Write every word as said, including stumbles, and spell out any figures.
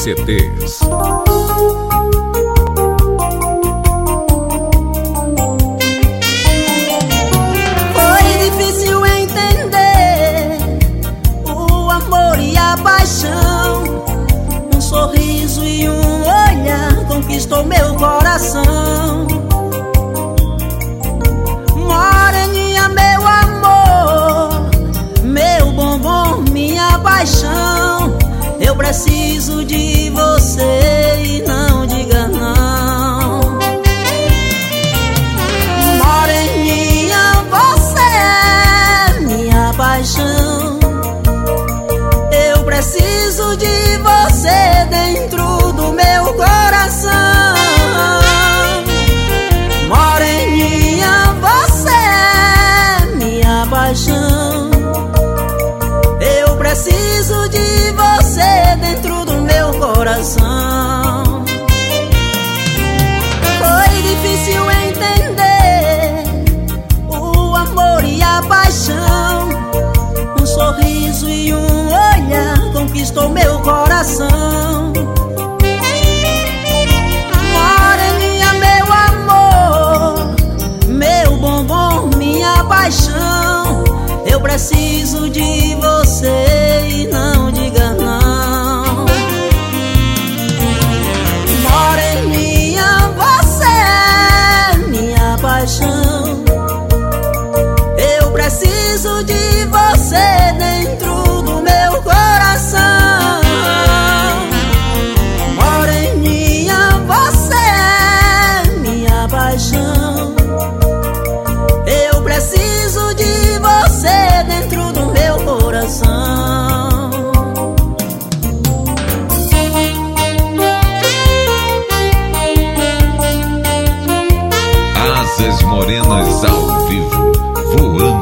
C Ts. Foi difícil entender o amor e a paixão. Um sorriso e um olhar conquistou meu coração. Moreninha, meu amor, meu bombom, minha paixão. Eu preciso de você e não diga não. Moreninha, você é minha paixão. Eu preciso de você dentro do meu coração. Moreninha, você é minha paixão. Eu preciso de você dentro do meu coração. Foi difícil entender o amor e a paixão. Um sorriso e um olhar conquistou meu coração. Moreninha, meu amor, meu bombom, minha paixão. Eu preciso de você e não diga não. Moreninha, você é minha paixão. Eu preciso de você dentro do meu coração. Moreninha, você é minha paixão. Eu preciso de você dentro do meu coração. Asas Morenas ao vivo, voando.